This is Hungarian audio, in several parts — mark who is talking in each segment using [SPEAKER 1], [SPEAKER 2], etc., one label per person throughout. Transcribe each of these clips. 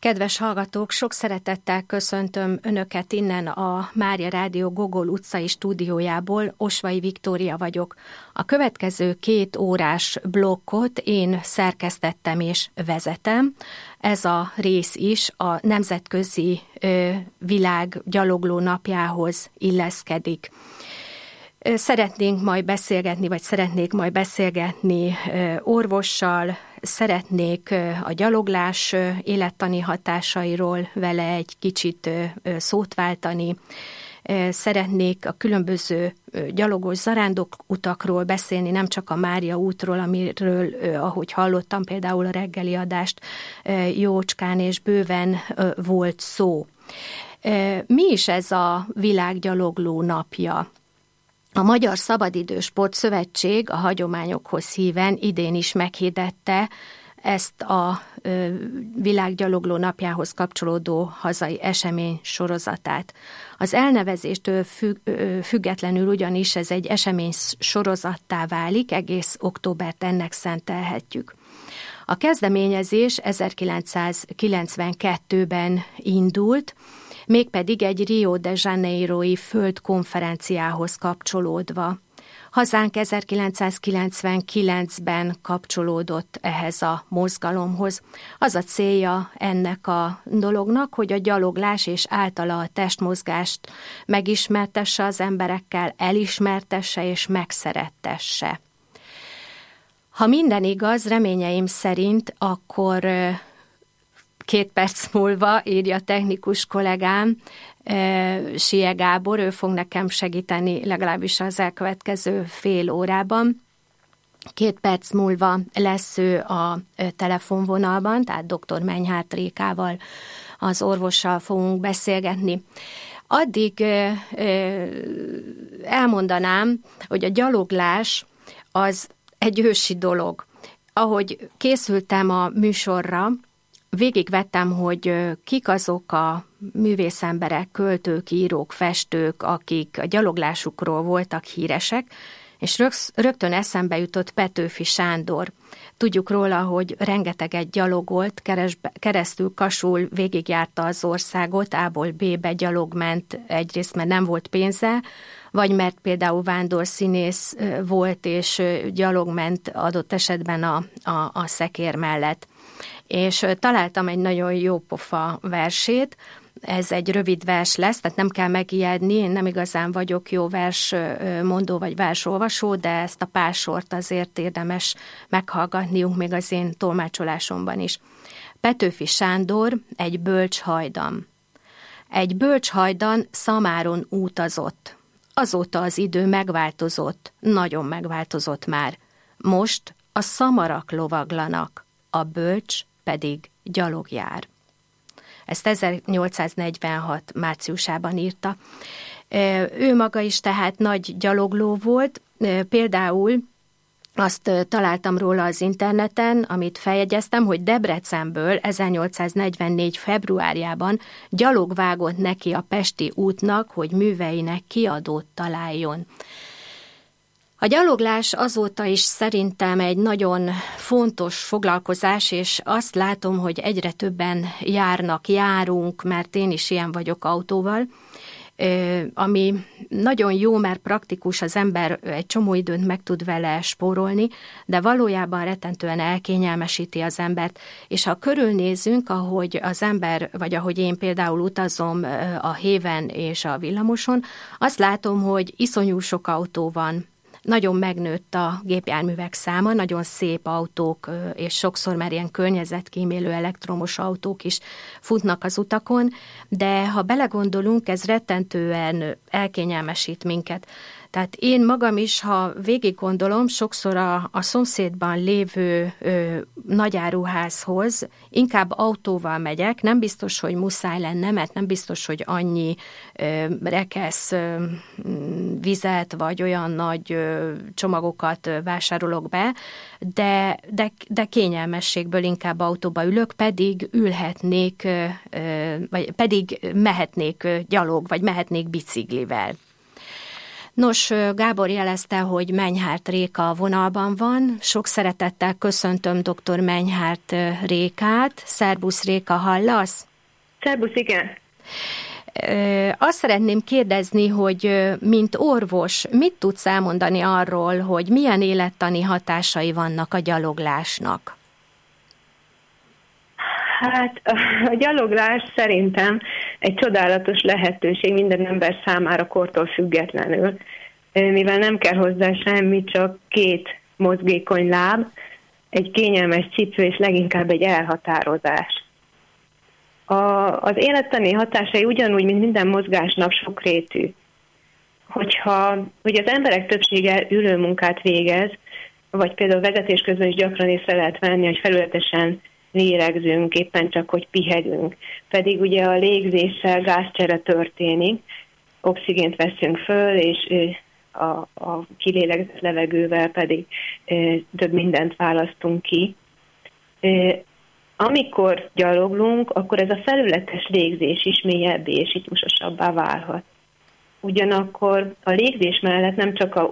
[SPEAKER 1] Kedves hallgatók, sok szeretettel köszöntöm Önöket innen a Mária Rádió Gogol utcai stúdiójából. Osvai Viktória vagyok. A következő 2 órás blokkot én szerkesztettem és vezetem. Ez a rész is a Nemzetközi Világ Gyalogló Napjához illeszkedik. Szeretnék majd beszélgetni orvossal, szeretnék a gyaloglás élettani hatásairól vele egy kicsit szót váltani, szeretnék a különböző gyalogos zarándokutakról beszélni, nem csak a Mária útról, amiről, ahogy hallottam, például a reggeli adást jócskán és bőven volt szó. Mi is ez a Világgyalogló napja? A Magyar Szabadidős Sportszövetség a hagyományokhoz híven idén is meghirdette ezt a Világgyalogló napjához kapcsolódó hazai esemény sorozatát. Az elnevezéstől függetlenül ugyanis ez egy esemény sorozattá válik, egész októbert ennek szentelhetjük. A kezdeményezés 1992-ben indult, mégpedig egy Rio de Janeiro-i földkonferenciához kapcsolódva. Hazánk 1999-ben kapcsolódott ehhez a mozgalomhoz. Az a célja ennek a dolognak, hogy a gyaloglás és általa a testmozgást megismertesse az emberekkel, elismertesse és megszerettesse. Ha minden igaz, reményeim szerint, akkor 2 perc múlva, írja technikus kollégám, Sie Gábor, ő fog nekem segíteni legalábbis az elkövetkező fél órában. 2 perc múlva lesz ő a telefonvonalban, tehát dr. Menyhárt Rékával, az orvossal fogunk beszélgetni. Addig elmondanám, hogy a gyaloglás az egy ősi dolog. Ahogy készültem a műsorra, végigvettem, hogy kik azok a művészemberek, költők, írók, festők, akik a gyaloglásukról voltak híresek, és rögtön eszembe jutott Petőfi Sándor. Tudjuk róla, hogy rengeteget gyalogolt, keresztül Kasul végigjárta az országot, A-ból B-be gyalogment, egyrészt mert nem volt pénze, vagy mert például vándorszínész volt, és gyalogment adott esetben a szekér mellett. És találtam egy nagyon jó pofa versét, ez egy rövid vers lesz, tehát nem kell megijedni, én nem igazán vagyok jó versmondó vagy versolvasó, de ezt a pár sort azért érdemes meghallgatniunk még az én tolmácsolásomban is. Petőfi Sándor, egy bölcs hajdan. Egy bölcs hajdan Szamáron útazott. Azóta az idő megváltozott, nagyon megváltozott már. Most a szamarak lovaglanak, a bölcs pedig gyalog jár. Ezt 1846 márciusában írta. Ő maga is tehát nagy gyalogló volt, például azt találtam róla az interneten, amit feljegyeztem, hogy Debrecenből 1844. februárjában gyalog vágott neki a pesti útnak, hogy műveinek kiadót találjon. A gyaloglás azóta is szerintem egy nagyon fontos foglalkozás, és azt látom, hogy egyre többen járunk, mert én is ilyen vagyok autóval, ami nagyon jó, mert praktikus, az ember egy csomó időt meg tud vele spórolni, de valójában rettentően elkényelmesíti az embert, és ha körülnézünk, ahogy az ember, vagy ahogy én például utazom a héven és a villamoson, azt látom, hogy iszonyú sok autó van. Nagyon megnőtt a gépjárművek száma, nagyon szép autók, és sokszor már ilyen környezetkímélő elektromos autók is futnak az utakon, de ha belegondolunk, ez rettentően elkényelmesít minket. Tehát én magam is, ha végig gondolom, sokszor a szomszédban lévő nagyáruházhoz inkább autóval megyek, nem biztos, hogy muszáj lenne, mert nem biztos, hogy annyi rekesz vizet, vagy olyan nagy csomagokat vásárolok be, de kényelmességből inkább autóba ülök, pedig ülhetnék, vagy pedig mehetnék gyalog, vagy mehetnék biciklivel. Nos, Gábor jelezte, hogy Menyhárt Réka a vonalban van. Sok szeretettel köszöntöm dr. Menyhárt Rékát. Szerbusz Réka, hallasz?
[SPEAKER 2] Szerbusz, igen.
[SPEAKER 1] Azt szeretném kérdezni, hogy mint orvos, mit tudsz elmondani arról, hogy milyen élettani hatásai vannak a gyaloglásnak?
[SPEAKER 2] Hát a gyaloglás szerintem egy csodálatos lehetőség minden ember számára kortól függetlenül, mivel nem kell hozzá semmi, csak 2 mozgékony láb, egy kényelmes cipő és leginkább egy elhatározás. Az élettani hatásai ugyanúgy, mint minden mozgásnak sokrétű. Hogyha ugye az emberek többsége ülő munkát végez, vagy például vezetés közben is gyakran észre lehet venni, hogy felületesen lélegzünk, éppen csak, hogy pihegünk. Pedig ugye a légzéssel gázcsere történik, oxigént veszünk föl, és a kilélegzett levegővel pedig több mindent választunk ki. Amikor gyaloglunk, akkor ez a felületes légzés is mélyebbé és ritmusosabbá válhat. Ugyanakkor a légzés mellett nem csak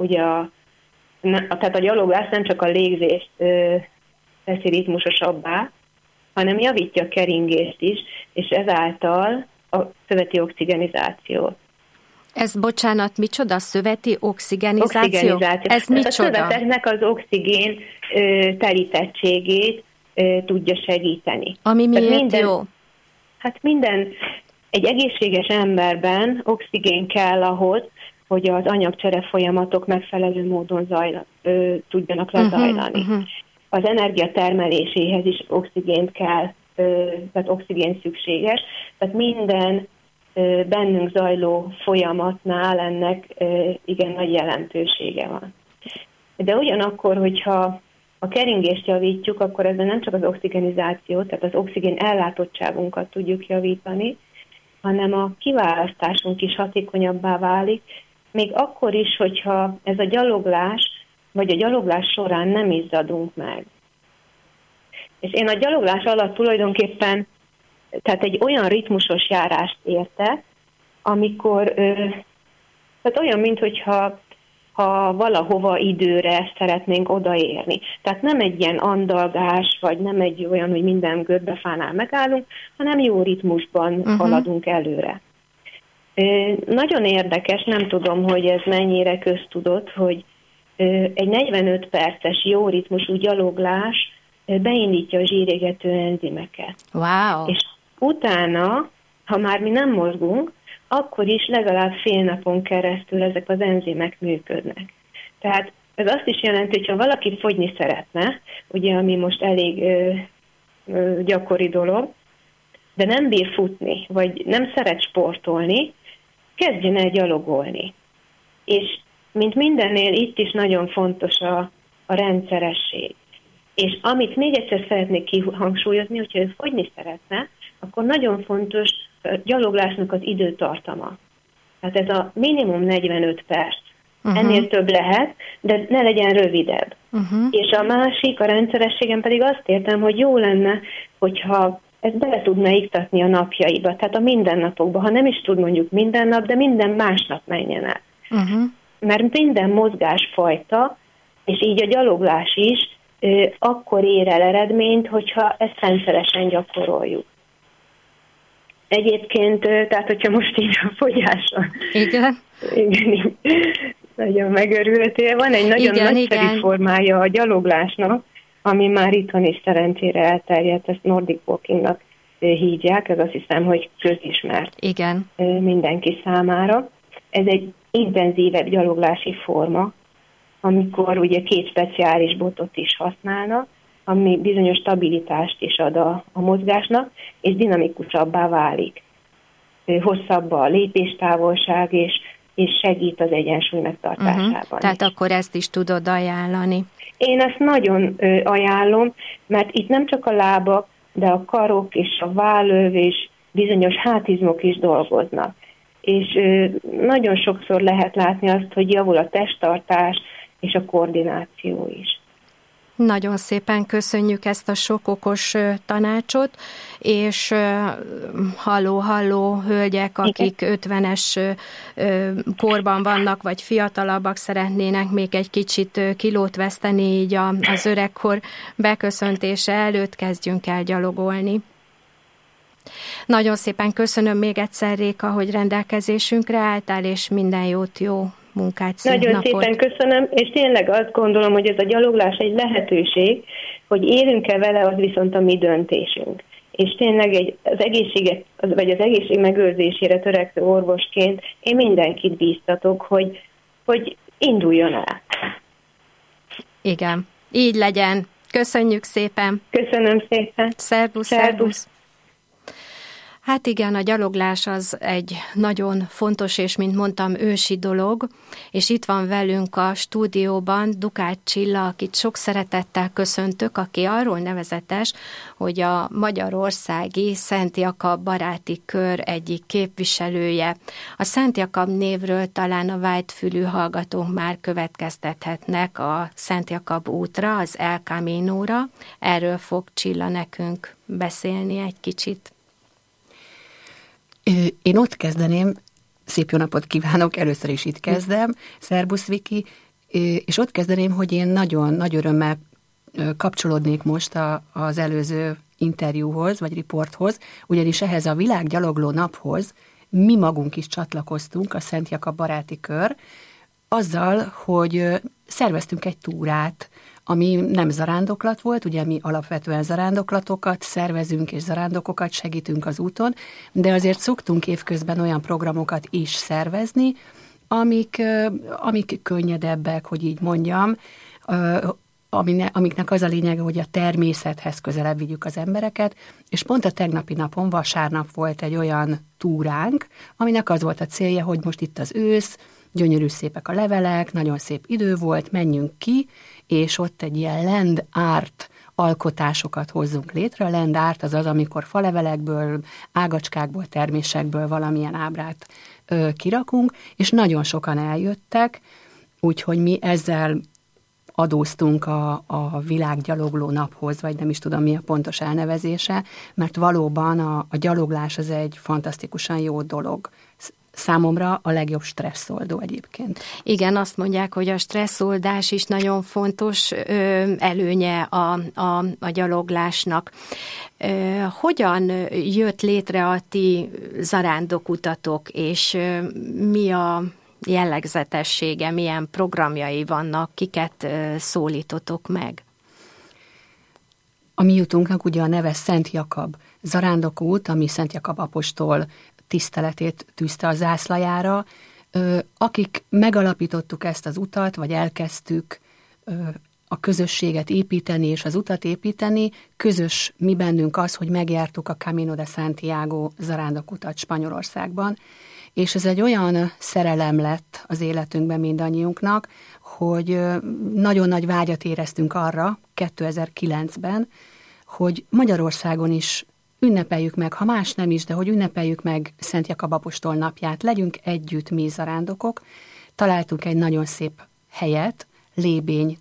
[SPEAKER 2] tehát a gyaloglás nem csak a légzést teszi ritmusosabbá, hanem javítja a keringést is, és ezáltal a szöveti oxigenizációt.
[SPEAKER 1] Ez, bocsánat, micsoda? Szöveti oxigenizáció? Ez micsoda?
[SPEAKER 2] A szöveteknek az oxigén telítettségét tudja segíteni.
[SPEAKER 1] Ami miért jó?
[SPEAKER 2] Hát egy egészséges emberben oxigén kell ahhoz, hogy az anyagcsere folyamatok megfelelő módon tudjanak lezajlani. Az energia termeléséhez is oxigént kell, tehát oxigén szükséges, tehát minden bennünk zajló folyamatnál ennek igen nagy jelentősége van. De ugyanakkor, hogyha a keringést javítjuk, akkor ezzel nem csak az oxigenizációt, tehát az oxigén ellátottságunkat tudjuk javítani, hanem a kiválasztásunk is hatékonyabbá válik, még akkor is, hogyha ez a gyaloglás, vagy a gyaloglás során nem izzadunk meg. És én a gyaloglás alatt tulajdonképpen tehát egy olyan ritmusos járást értek, amikor tehát olyan, minthogyha valahova időre szeretnénk odaérni. Tehát nem egy ilyen andalgás, vagy nem egy olyan, hogy minden görbefánál megállunk, hanem jó ritmusban haladunk előre. Nagyon érdekes, nem tudom, hogy ez mennyire köztudott, hogy egy 45 perces jó ritmusú gyaloglás beindítja a zsírégető enzimeket.
[SPEAKER 1] Wow.
[SPEAKER 2] És utána, ha már mi nem mozgunk, akkor is legalább fél napon keresztül ezek az enzimek működnek. Tehát ez azt is jelenti, hogy ha valaki fogyni szeretne, ugye, ami most elég gyakori dolog, de nem bír futni, vagy nem szeret sportolni, kezdjen el gyalogolni. És mint mindennél itt is nagyon fontos a rendszeresség. És amit még egyszer szeretnék kihangsúlyozni, hogyha ő fogyni szeretne, akkor nagyon fontos a gyaloglásnak az időtartama. Tehát ez a minimum 45 perc. Ennél több lehet, de ne legyen rövidebb. És a másik, a rendszerességen pedig azt értem, hogy jó lenne, hogyha ezt bele tudna iktatni a napjaiba, tehát a mindennapokba, ha nem is tud mondjuk minden nap, de minden másnap menjen el. Mert minden mozgásfajta, és így a gyaloglás is, akkor ér el eredményt, hogyha ezt rendszeresen gyakoroljuk. Egyébként, tehát hogyha most így a fogyásra...
[SPEAKER 1] Igen,
[SPEAKER 2] nagyon megörültél. Van egy nagyon nagyszerű formája a gyaloglásnak, ami már itthon is szerencsére elterjedt, ezt Nordic Walkingnak hívják, ez azt hiszem, hogy közismert mindenki számára. Ez egy intenzívebb gyaloglási forma, amikor ugye 2 speciális botot is használnak, ami bizonyos stabilitást is ad a mozgásnak, és dinamikusabbá válik. Hosszabb a lépéstávolság, és segít az egyensúly megtartásában.
[SPEAKER 1] Tehát akkor ezt is tudod ajánlani.
[SPEAKER 2] Én ezt nagyon ajánlom, mert itt nem csak a lábak, de a karok és a vállöv és bizonyos hátizmok is dolgoznak. És nagyon sokszor lehet látni azt, hogy javul a testtartás és a koordináció is.
[SPEAKER 1] Nagyon szépen köszönjük ezt a sok okos tanácsot, és halló hölgyek, akik 50-es korban vannak, vagy fiatalabbak, szeretnének még egy kicsit kilót veszteni így az öregkor beköszöntése előtt, kezdjünk el gyalogolni. Nagyon szépen köszönöm még egyszer, Réka, hogy rendelkezésünkre álltál, és minden jót, jó munkát, szép
[SPEAKER 2] Nagyon
[SPEAKER 1] napot.
[SPEAKER 2] szépen köszönöm, és tényleg azt gondolom, hogy ez a gyaloglás egy lehetőség, hogy élünk-e vele, az viszont a mi döntésünk. És tényleg az egészség megőrzésére törekvő orvosként én mindenkit bíztatok, hogy induljon el.
[SPEAKER 1] Igen, így legyen. Köszönjük szépen.
[SPEAKER 2] Köszönöm szépen.
[SPEAKER 1] Szervusz. Hát igen, a gyaloglás az egy nagyon fontos és, mint mondtam, ősi dolog, és itt van velünk a stúdióban Dukács Csilla, akit sok szeretettel köszöntök, aki arról nevezetes, hogy a magyarországi Szent Jakab baráti kör egyik képviselője. A Szent Jakab névről talán a vágyfülű hallgatók már következtethetnek a Szent Jakab útra, az El Camino-ra. Erről fog Csilla nekünk beszélni egy kicsit.
[SPEAKER 3] Én ott kezdeném, szép jó napot kívánok, először is itt kezdem, szervusz Viki, és ott kezdeném, hogy én nagyon nagy örömmel kapcsolódnék most az előző interjúhoz, vagy riporthoz, ugyanis ehhez a világgyalogló naphoz mi magunk is csatlakoztunk, a Szent Jakab baráti kör, azzal, hogy szerveztünk egy túrát, ami nem zarándoklat volt, ugye mi alapvetően zarándoklatokat szervezünk és zarándokokat segítünk az úton, de azért szoktunk évközben olyan programokat is szervezni, amik könnyedebbek, hogy így mondjam, amiknek az a lényege, hogy a természethez közelebb vigyük az embereket, és pont a tegnapi napon, vasárnap volt egy olyan túránk, aminek az volt a célja, hogy most itt az ősz, gyönyörű szépek a levelek, nagyon szép idő volt, menjünk ki, és ott egy ilyen land art alkotásokat hozzunk létre. A land art az, amikor falevelekből, ágacskákból, termésekből valamilyen ábrát kirakunk, és nagyon sokan eljöttek, úgyhogy mi ezzel adóztunk a világgyalogló naphoz, vagy nem is tudom, mi a pontos elnevezése, mert valóban a gyaloglás az egy fantasztikusan jó dolog. Számomra a legjobb stresszoldó egyébként.
[SPEAKER 1] Igen, azt mondják, hogy a stresszoldás is nagyon fontos előnye a gyaloglásnak. Hogyan jött létre a ti zarándokutatok, és mi a jellegzetessége, milyen programjai vannak, kiket szólítotok meg?
[SPEAKER 3] A mi jutunknak ugye a neve Szent Jakab zarándokút, ami Szent Jakab apostol tiszteletét tűzte a zászlajára. Akik megalapítottuk ezt az utat, vagy elkezdtük a közösséget építeni és az utat építeni, közös mi bennünk az, hogy megjártuk a Camino de Santiago zarándokutat Spanyolországban, és ez egy olyan szerelem lett az életünkben mindannyiunknak, hogy nagyon nagy vágyat éreztünk arra 2009-ben, hogy Magyarországon is ünnepeljük meg, ha más nem is, de hogy ünnepeljük meg Szent Jakab apostol napját, legyünk együtt mi zarándokok. Találtunk egy nagyon szép helyet, Lébény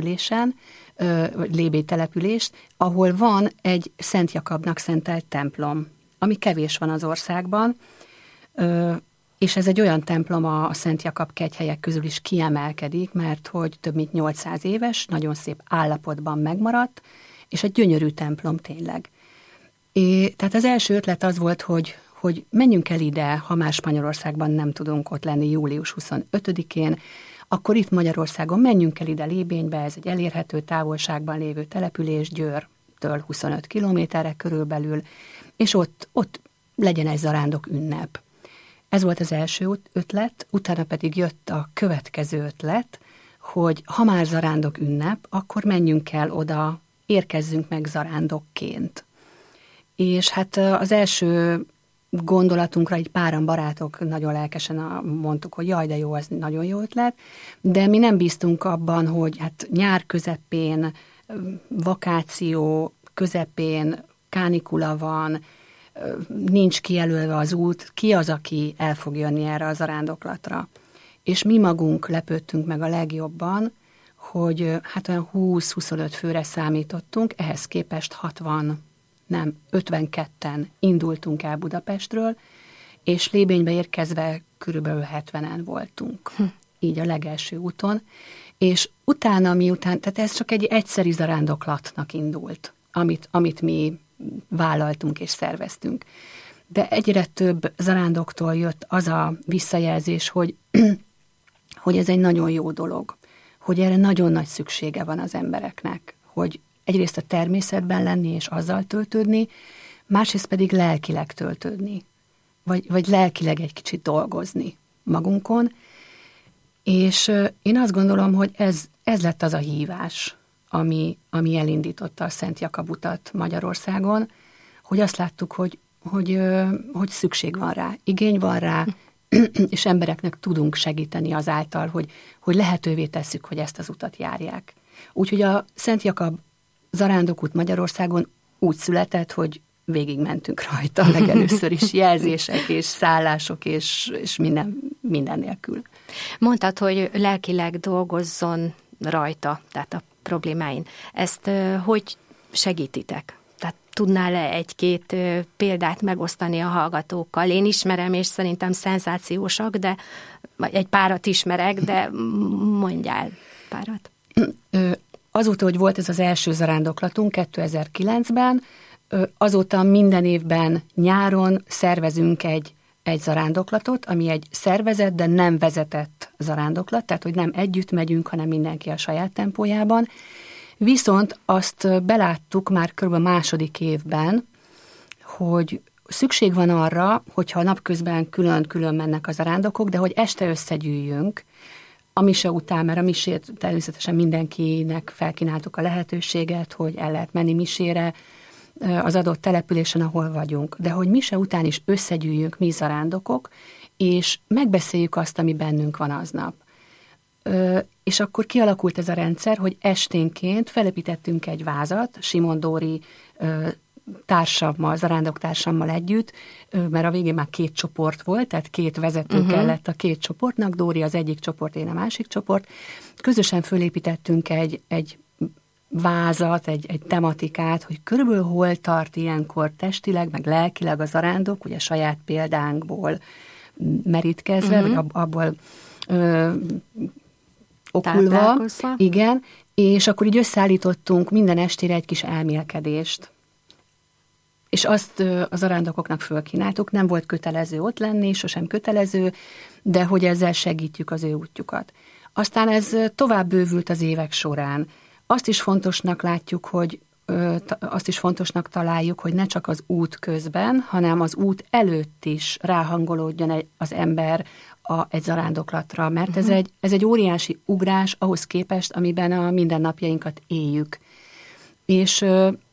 [SPEAKER 3] települést, ahol van egy Szent Jakabnak szentelt templom, ami kevés van az országban, és ez egy olyan templom a Szent Jakab kegyhelyek közül is kiemelkedik, mert hogy több mint 800 éves, nagyon szép állapotban megmaradt, és egy gyönyörű templom tényleg. Tehát az első ötlet az volt, hogy menjünk el ide, ha már Spanyolországban nem tudunk ott lenni július 25-én, akkor itt Magyarországon menjünk el ide Lébénybe, ez egy elérhető távolságban lévő település, Győrtől 25 kilométerre körülbelül, és ott legyen egy zarándok ünnep. Ez volt az első ötlet, utána pedig jött a következő ötlet, hogy ha már zarándok ünnep, akkor menjünk el oda, érkezzünk meg zarándokként. És hát az első gondolatunkra így páran barátok nagyon lelkesen mondtuk, hogy jaj, de jó, ez nagyon jó ötlet, de mi nem bíztunk abban, hogy hát nyár közepén, vakáció közepén, kánikula van, nincs kijelölve az út, ki az, aki el fog jönni erre a zarándoklatra. És mi magunk lepődtünk meg a legjobban, hogy hát olyan 20-25 főre számítottunk, ehhez képest 52-en indultunk el Budapestről, és Lébénybe érkezve körülbelül 70-en voltunk, így a legelső úton, és utána, tehát ez csak egy egyszeri zarándoklatnak indult, amit mi vállaltunk és szerveztünk. De egyre több zarándoktól jött az a visszajelzés, hogy ez egy nagyon jó dolog, hogy erre nagyon nagy szüksége van az embereknek, hogy egyrészt a természetben lenni és azzal töltődni, másrészt pedig lelkileg töltődni, vagy lelkileg egy kicsit dolgozni magunkon, és én azt gondolom, hogy ez lett az a hívás, ami elindította a Szent Jakab utat Magyarországon, hogy azt láttuk, hogy szükség van rá, igény van rá, és embereknek tudunk segíteni azáltal, hogy lehetővé tesszük, hogy ezt az utat járják. Úgyhogy a Szent Jakab zarándokút Magyarországon úgy született, hogy végigmentünk rajta legelőször is jelzések és szállások és minden nélkül.
[SPEAKER 1] Mondtad, hogy lelkileg dolgozzon rajta, tehát a problémáin. Ezt hogy segítitek? Tehát tudnál-e egy-két példát megosztani a hallgatókkal? Én ismerem, és szerintem szenzációsak, de egy párat ismerek, de mondjál párat.
[SPEAKER 3] Azóta, hogy volt ez az első zarándoklatunk 2009-ben, azóta minden évben nyáron szervezünk egy zarándoklatot, ami egy szervezett, de nem vezetett zarándoklat, tehát hogy nem együtt megyünk, hanem mindenki a saját tempójában. Viszont azt beláttuk már kb. Második évben, hogy szükség van arra, hogyha napközben külön-külön mennek a zarándokok, de hogy este összegyűjjünk a mise után, mert a misét természetesen mindenkinek felkínáltuk a lehetőséget, hogy el lehet menni misére az adott településen, ahol vagyunk. De hogy mise után is összegyűjjünk mi zarándokok, és megbeszéljük azt, ami bennünk van aznap. És akkor kialakult ez a rendszer, hogy esténként felépítettünk egy vázat, Simon Dóri társammal, zarándoktársammal együtt, mert a végén már 2 csoport volt, tehát 2 vezető kellett a 2 csoportnak, Dóri az egyik csoport, én a másik csoport. Közösen fölépítettünk egy vázat, egy tematikát, hogy körülbelül hol tart ilyenkor testileg, meg lelkileg a zarándok, ugye saját példánkból merítkezve, vagy abból okulva. Igen, és akkor így összeállítottunk minden estére egy kis elmélkedést. És azt az zarándokoknak fölkínáltuk, nem volt kötelező ott lenni, sosem kötelező, de hogy ezzel segítjük az ő útjukat. Aztán ez tovább bővült az évek során. Azt is fontosnak látjuk, azt is fontosnak találjuk, hogy ne csak az út közben, hanem az út előtt is ráhangolódjon az ember egy zarándoklatra, mert ez egy óriási ugrás ahhoz képest, amiben a mindennapjainkat éljük. És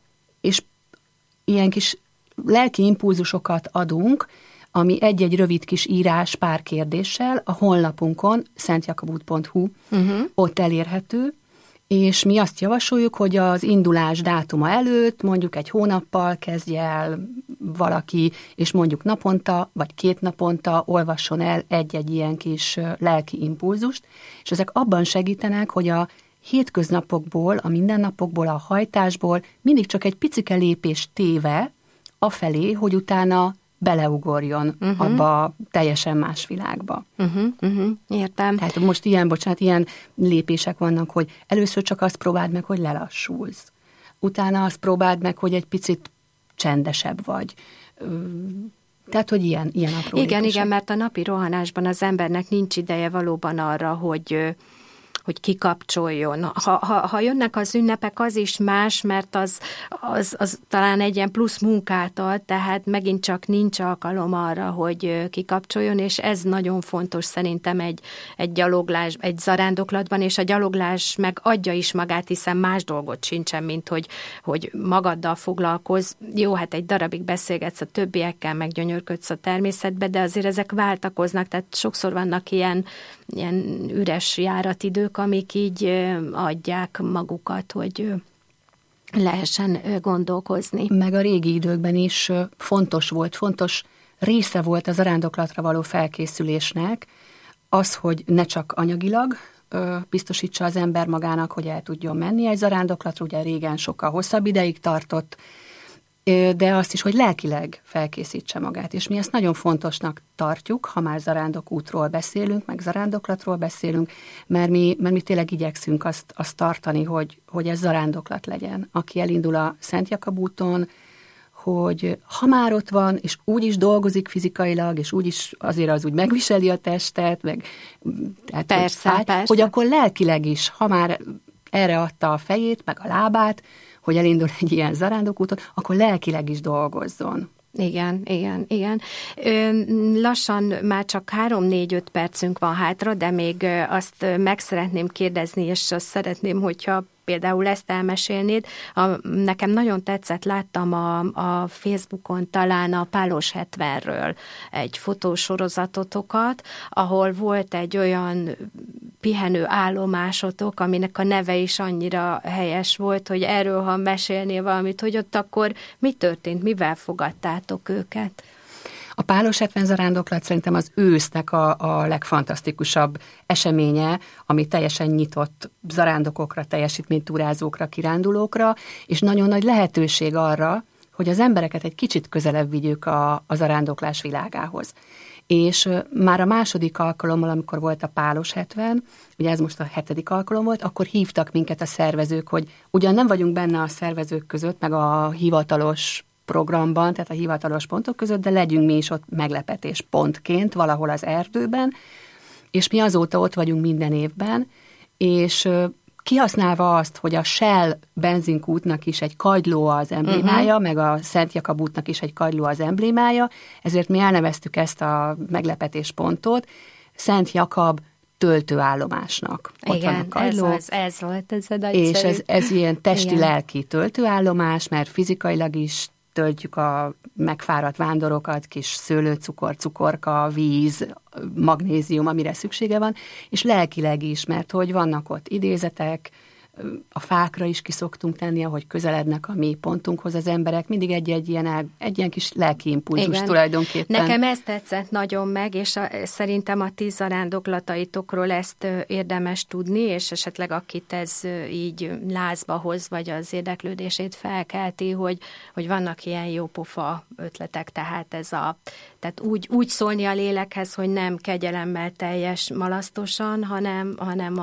[SPEAKER 3] ilyen kis lelki impulzusokat adunk, ami egy-egy rövid kis írás pár kérdéssel a honlapunkon, szentjakabút.hu, ott elérhető, és mi azt javasoljuk, hogy az indulás dátuma előtt mondjuk egy hónappal kezdje el valaki, és mondjuk naponta, vagy 2 naponta olvasson el egy-egy ilyen kis lelki impulzust, és ezek abban segítenek, hogy a hétköznapokból, a mindennapokból, a hajtásból mindig csak egy picike lépés téve afelé, hogy utána beleugorjon abba a teljesen más világba.
[SPEAKER 1] Értem.
[SPEAKER 3] Tehát most ilyen lépések vannak, hogy először csak azt próbáld meg, hogy lelassulsz. Utána azt próbáld meg, hogy egy picit csendesebb vagy. Tehát, hogy ilyen apró lépések.
[SPEAKER 1] Igen, mert a napi rohanásban az embernek nincs ideje valóban arra, hogy kikapcsoljon. Ha jönnek az ünnepek, az is más, mert az talán egy ilyen plusz munkát ad, tehát megint csak nincs alkalom arra, hogy kikapcsoljon, és ez nagyon fontos szerintem egy gyaloglás, egy zarándoklatban, és a gyaloglás meg adja is magát, hiszen más dolgot sincsen, mint hogy magaddal foglalkozz. Jó, hát egy darabig beszélgetsz a többiekkel, meg gyönyörködsz a természetbe, de azért ezek váltakoznak, tehát sokszor vannak ilyen üres járatidők, amik így adják magukat, hogy lehessen gondolkozni.
[SPEAKER 3] Meg a régi időkben is fontos része volt a zarándoklatra való felkészülésnek az, hogy ne csak anyagilag biztosítsa az ember magának, hogy el tudjon menni egy zarándoklatra, ugye régen sokkal hosszabb ideig tartott, de azt is, hogy lelkileg felkészítse magát. És mi ezt nagyon fontosnak tartjuk, ha már zarándokútról beszélünk, meg zarándoklatról beszélünk, mert mi tényleg igyekszünk azt tartani, hogy ez zarándoklat legyen. Aki elindul a Szent Jakab úton, hogy ha már ott van, és úgy is dolgozik fizikailag, és úgy is azért az úgy megviseli a testet, meg tehát,
[SPEAKER 1] persze.
[SPEAKER 3] hogy akkor lelkileg is, ha már erre adta a fejét, meg a lábát, hogy elindul egy ilyen zarándokúton, akkor lelkileg is dolgozzon.
[SPEAKER 1] Igen. Lassan már csak 3-4-5 percünk van hátra, de még azt meg szeretném kérdezni, és azt szeretném, hogyha például ezt elmesélnéd. Nekem nagyon tetszett, láttam a Facebookon talán a Pálos 70-ről egy fotósorozatotokat, ahol volt egy olyan pihenő állomásotok, aminek a neve is annyira helyes volt, hogy erről, ha mesélnél valamit, hogy ott akkor mi történt, mivel fogadtátok őket?
[SPEAKER 3] A Pálos 70 zarándoklat szerintem az ősznek a legfantasztikusabb eseménye, ami teljesen nyitott zarándokokra, teljesítménytúrázókra, kirándulókra, és nagyon nagy lehetőség arra, hogy az embereket egy kicsit közelebb vigyük a zarándoklás világához. És már a második alkalommal, amikor volt a Pálos 70, ugye ez most a 7. alkalom volt, akkor hívtak minket a szervezők, hogy ugyan nem vagyunk benne a szervezők között, meg a hivatalos programban, tehát a hivatalos pontok között, de legyünk mi is ott meglepetés pontként, valahol az erdőben, és mi azóta ott vagyunk minden évben, és kihasználva azt, hogy a Shell benzinkútnak is egy kagyló az emblémája, meg a Szent Jakab útnak is egy kagyló az emblémája, ezért mi elneveztük ezt a meglepetés pontot Szent Jakab töltőállomásnak. Ott
[SPEAKER 1] igen,
[SPEAKER 3] van a kagyló,
[SPEAKER 1] ez volt ez a
[SPEAKER 3] és ez ilyen testi-lelki töltőállomás, mert fizikailag is töltjük a megfáradt vándorokat, kis szőlőcukor, cukorka, víz, magnézium, amire szüksége van, és lelkileg is, mert hogy vannak ott idézetek, a fákra is ki szoktunk tenni, ahogy közelednek a mi pontunkhoz az emberek, mindig egy ilyen kis lelki impulzus. Igen. Tulajdonképpen.
[SPEAKER 1] Nekem ez tetszett nagyon meg, és szerintem a ti zarándoklataitokról ezt érdemes tudni, és esetleg akit ez így lázba hoz, vagy az érdeklődését felkelti, hogy vannak ilyen jópofa ötletek, tehát úgy szólni a lélekhez, hogy nem kegyelemmel teljes malasztosan, hanem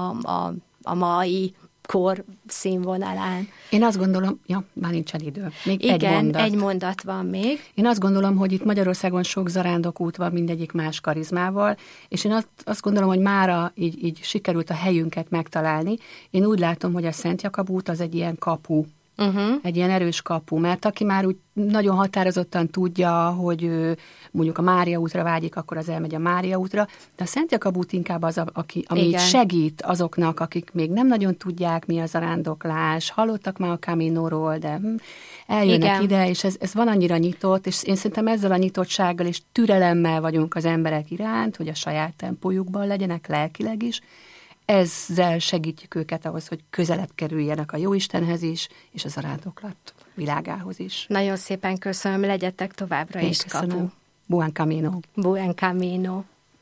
[SPEAKER 1] a mai kor színvonalán.
[SPEAKER 3] Én azt gondolom, már nincsen idő. Még
[SPEAKER 1] igen, egy mondat van még.
[SPEAKER 3] Én azt gondolom, hogy itt Magyarországon sok zarándokút van, mindegyik más karizmával, és én azt gondolom, hogy mára így sikerült a helyünket megtalálni. Én úgy látom, hogy a Szent Jakab út az egy ilyen kapu, egy ilyen erős kapu, mert aki már úgy nagyon határozottan tudja, hogy mondjuk a Mária útra vágyik, akkor az elmegy a Mária útra, de a Szent Jakab út inkább az, ami segít azoknak, akik még nem nagyon tudják, mi a zarándoklás, hallottak már a Caminóról, de eljönnek ide, és ez van annyira nyitott, és én szerintem ezzel a nyitottsággal és türelemmel vagyunk az emberek iránt, hogy a saját tempójukban legyenek lelkileg is. Ezzel segítjük őket ahhoz, hogy közelebb kerüljenek a Jóistenhez is, és a zarándoklat világához is.
[SPEAKER 1] Nagyon szépen köszönöm, legyetek továbbra is kapu.
[SPEAKER 3] Buen camino.
[SPEAKER 1] Buen camino.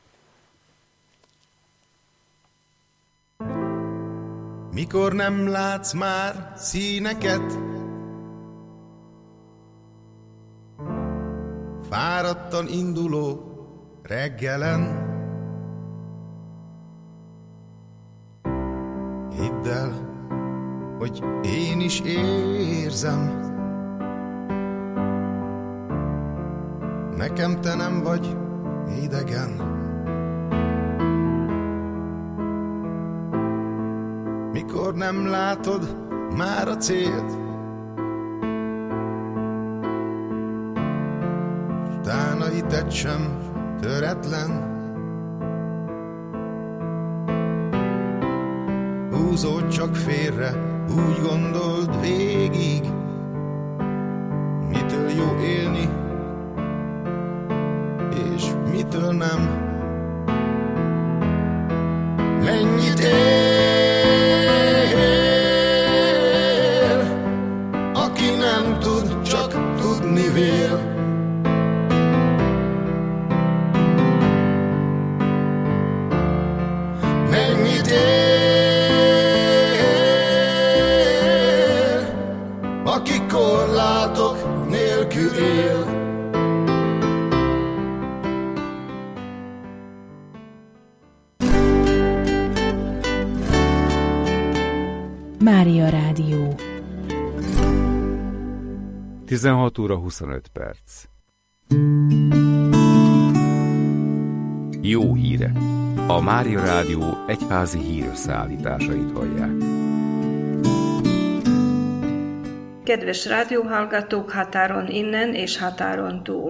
[SPEAKER 4] Mikor nem látsz már színeket, fáradtan induló reggelen, hidd el, hogy én is érzem, nekem te nem vagy idegen. Mikor nem látod már a célt, s tán a hited sem töretlen, húzódj csak félre, úgy gondold végig, mitől jó élni, és mitől nem. Mennyit ér, aki nem tud, csak tudni vél. Mennyit ér,
[SPEAKER 5] Mária Rádió.
[SPEAKER 6] 16 óra 25 perc. Jó híre! A Mária Rádió egyházi hírösszeállításait hallják.
[SPEAKER 7] Kedves rádióhallgatók határon innen és határon túl!